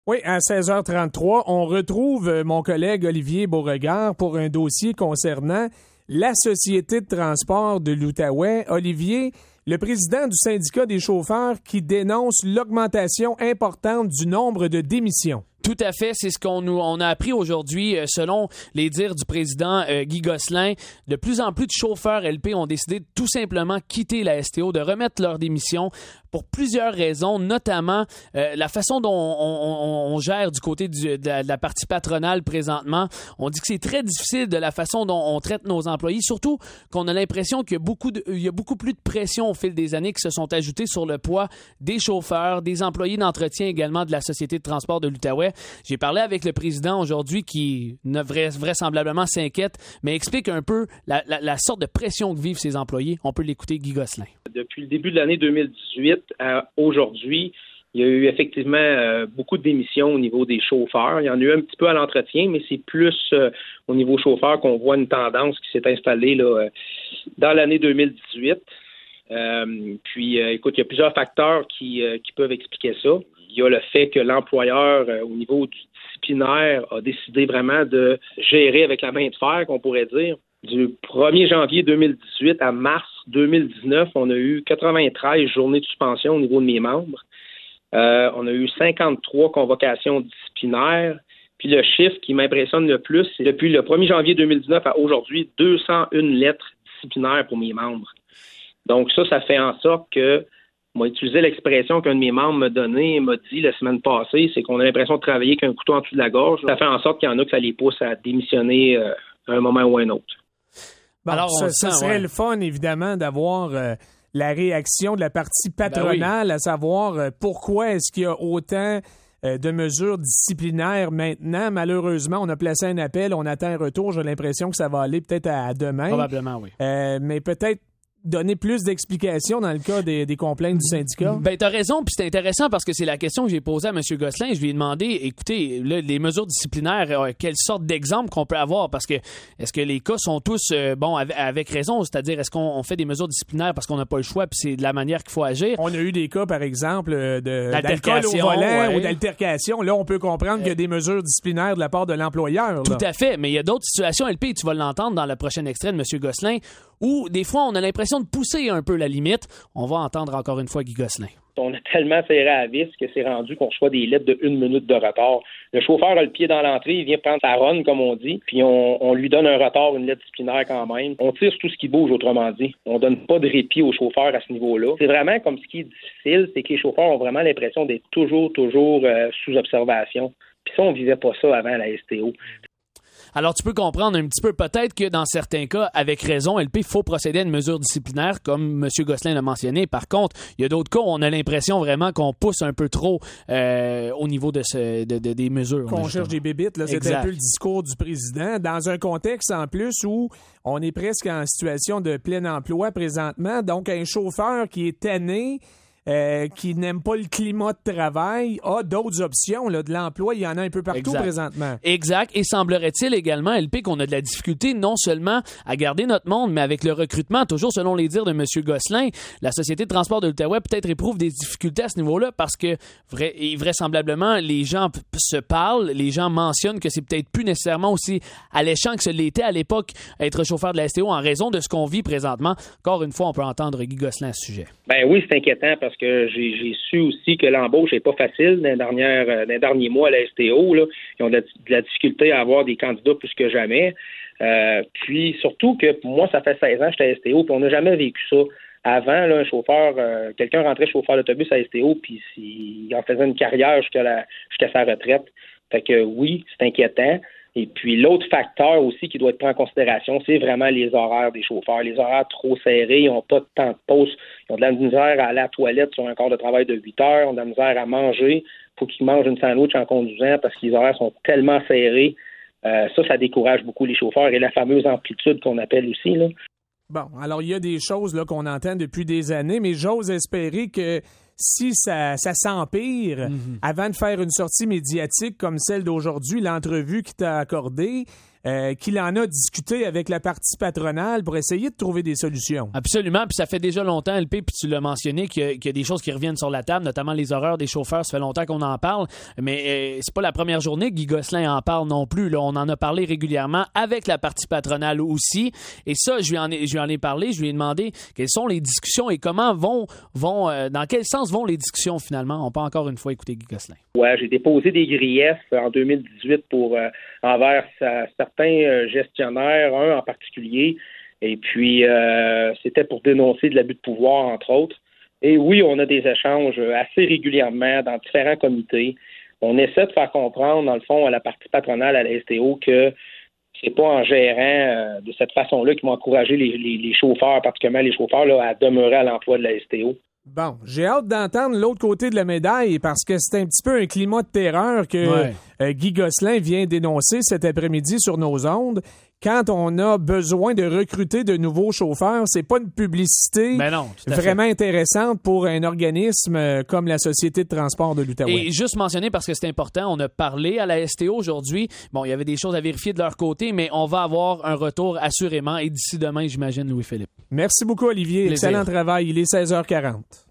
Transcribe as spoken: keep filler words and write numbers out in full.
Oui, à seize heures trente-trois, on retrouve mon collègue Olivier Beauregard pour un dossier concernant la Société de transport de l'Outaouais. Olivier, le président du syndicat des chauffeurs qui dénonce l'augmentation importante du nombre de démissions. Tout à fait, c'est ce qu'on nous on a appris aujourd'hui, euh, selon les dires du président euh, Guy Gosselin. De plus en plus de chauffeurs L P ont décidé de tout simplement quitter la S T O, de remettre leur démission pour plusieurs raisons, notamment euh, la façon dont on, on, on gère du côté du, de, la, de la partie patronale présentement. On dit que c'est très difficile de la façon dont on traite nos employés, surtout qu'on a l'impression qu'il y a beaucoup de, il y a beaucoup plus de pression au fil des années qui se sont ajoutées sur le poids des chauffeurs, des employés d'entretien également de la Société de transport de l'Outaouais. J'ai parlé avec le président aujourd'hui qui ne vrais, vraisemblablement s'inquiète, mais explique un peu la, la, la sorte de pression que vivent ses employés. On peut l'écouter, Guy Gosselin. Depuis le début de l'année deux mille dix-huit à aujourd'hui, il y a eu effectivement euh, beaucoup de démissions au niveau des chauffeurs. Il y en a eu un petit peu à l'entretien, mais c'est plus euh, au niveau chauffeur qu'on voit une tendance qui s'est installée là, euh, dans l'année deux mille dix-huit. Euh, puis, euh, écoute, il y a plusieurs facteurs qui, euh, qui peuvent expliquer ça. Il y a le fait que l'employeur, euh, au niveau du disciplinaire, a décidé vraiment de gérer avec la main de fer, qu'on pourrait dire. Du premier janvier deux mille dix-huit à mars deux mille dix-neuf, on a eu quatre-vingt-treize journées de suspension au niveau de mes membres. Euh, on a eu cinquante-trois convocations disciplinaires. Puis le chiffre qui m'impressionne le plus, c'est depuis le premier janvier deux mille dix-neuf à aujourd'hui, deux cent une lettres disciplinaires pour mes membres. Donc ça, ça fait en sorte que moi, utiliser l'expression qu'un de mes membres m'a donnée, m'a dit la semaine passée, c'est qu'on a l'impression de travailler avec un couteau en dessous de la gorge. Ça fait en sorte qu'il y en a que ça les pousse à démissionner euh, à un moment ou à un autre. Bon, Alors, ça, ça serait ouais. le fun, évidemment, d'avoir euh, la réaction de la partie patronale, ben oui. à savoir euh, pourquoi est-ce qu'il y a autant euh, de mesures disciplinaires maintenant. Malheureusement, on a placé un appel, on attend un retour. J'ai l'impression que ça va aller peut-être à, à demain. Probablement, oui. Euh, mais peut-être donner plus d'explications dans le cas des, des complaintes du syndicat? Ben, t'as raison, puis c'est intéressant parce que c'est la question que j'ai posée à M. Gosselin. Je lui ai demandé, écoutez, là, les mesures disciplinaires, euh, quelle sorte d'exemple qu'on peut avoir? Parce que, est-ce que les cas sont tous, euh, bon, avec, avec raison? C'est-à-dire, est-ce qu'on on fait des mesures disciplinaires parce qu'on n'a pas le choix puis c'est de la manière qu'il faut agir? On a eu des cas, par exemple, de, d'alcool au volant ouais. ou d'altercation. Là, on peut comprendre euh, qu'il y a des mesures disciplinaires de la part de l'employeur. Tout là. à fait, mais il y a d'autres situations, L P, tu vas l'entendre dans le prochain extrait de M. Gosselin, où des fois, on a l'impression de pousser un peu la limite. On va entendre encore une fois Guy Gosselin. On a tellement serré à la vis que c'est rendu qu'on reçoit des lettres de une minute de retard. Le chauffeur a le pied dans l'entrée, il vient prendre sa run, comme on dit, puis on, on lui donne un retard, une lettre disciplinaire quand même. On tire sur tout ce qui bouge, autrement dit. On donne pas de répit aux chauffeurs à ce niveau-là. C'est vraiment comme ce qui est difficile, c'est que les chauffeurs ont vraiment l'impression d'être toujours, toujours euh, sous observation. Puis ça, on vivait pas ça avant la S T O. Alors, tu peux comprendre un petit peu peut-être que dans certains cas, avec raison, L P, il faut procéder à une mesure disciplinaire, comme M. Gosselin l'a mentionné. Par contre, il y a d'autres cas où on a l'impression vraiment qu'on pousse un peu trop euh, au niveau de, ce, de, de des mesures. Qu'on cherche des bébites, là, c'est un peu le discours du président. Dans un contexte en plus où on est presque en situation de plein emploi présentement, donc un chauffeur qui est tanné, Euh, qui n'aime pas le climat de travail, a d'autres options. Là, de l'emploi, il y en a un peu partout exact. présentement. Exact. Et semblerait-il également, L P, qu'on a de la difficulté non seulement à garder notre monde, mais avec le recrutement, toujours selon les dires de M. Gosselin, la Société de transport de l'Outaouais peut-être éprouve des difficultés à ce niveau-là parce que vrai, et vraisemblablement, les gens p- se parlent, les gens mentionnent que c'est peut-être plus nécessairement aussi alléchant que ce l'était à l'époque être chauffeur de la S T O en raison de ce qu'on vit présentement. Encore une fois, on peut entendre Guy Gosselin à ce sujet. Ben oui, c'est inquiétant parce que j'ai, j'ai su aussi que l'embauche n'est pas facile dans les, dernières, dans les derniers mois à la S T O. Là. Ils ont de la, de la difficulté à avoir des candidats plus que jamais. Euh, puis surtout que pour moi, ça fait seize ans que j'étais à la S T O, puis on n'a jamais vécu ça. Avant, là, un chauffeur, euh, quelqu'un rentrait chauffeur d'autobus à la S T O, puis il en faisait une carrière jusqu'à, la, jusqu'à sa retraite. Fait que oui, c'est inquiétant. Et puis l'autre facteur aussi qui doit être pris en considération, c'est vraiment les horaires des chauffeurs. Les horaires trop serrés, ils n'ont pas de temps de pause. Ils ont de la misère à aller à la toilette sur un quart de travail de huit heures, ils ont de la misère à manger. Il faut qu'ils mangent une sandwich en conduisant parce que les horaires sont tellement serrés. Euh, ça, ça décourage beaucoup les chauffeurs et la fameuse amplitude qu'on appelle aussi, là. Bon, alors il y a des choses là, qu'on entend depuis des années, mais j'ose espérer que si ça, ça s'empire, mm-hmm. avant de faire une sortie médiatique comme celle d'aujourd'hui, l'entrevue qui t'a accordée, euh, qu'il en a discuté avec la partie patronale pour essayer de trouver des solutions. Absolument, puis ça fait déjà longtemps, L P, puis tu l'as mentionné, qu'il y, a, qu'il y a des choses qui reviennent sur la table, notamment les horaires des chauffeurs, ça fait longtemps qu'on en parle, mais euh, c'est pas la première journée que Guy Gosselin en parle non plus. Là, on en a parlé régulièrement avec la partie patronale aussi, et ça, je lui en ai, je lui en ai parlé, je lui ai demandé quelles sont les discussions et comment vont, vont euh, dans quel sens vont les discussions finalement. On peut encore une fois écouter Guy Gosselin. Ouais, j'ai déposé des griefs en deux mille dix-huit pour euh, envers sa, certains euh, gestionnaires, un en particulier, et puis euh, c'était pour dénoncer de l'abus de pouvoir, entre autres. Et oui, on a des échanges assez régulièrement dans différents comités. On essaie de faire comprendre, dans le fond, à la partie patronale, à la S T O, que c'est pas en gérant euh, de cette façon-là qu'ils vont encourager les, les, les chauffeurs, particulièrement les chauffeurs, là, à demeurer à l'emploi de la S T O. Bon, j'ai hâte d'entendre l'autre côté de la médaille parce que c'est un petit peu un climat de terreur que ouais. euh, Guy Gosselin vient dénoncer cet après-midi sur nos ondes. Quand on a besoin de recruter de nouveaux chauffeurs, c'est pas une publicité ben non, vraiment intéressante pour un organisme comme la Société de transport de l'Outaouais. Et juste mentionner, parce que c'est important, on a parlé à la S T O aujourd'hui. Bon, il y avait des choses à vérifier de leur côté, mais on va avoir un retour assurément et d'ici demain, j'imagine, Louis-Philippe. Merci beaucoup, Olivier. Plaisir. Excellent travail. Il est seize heures quarante.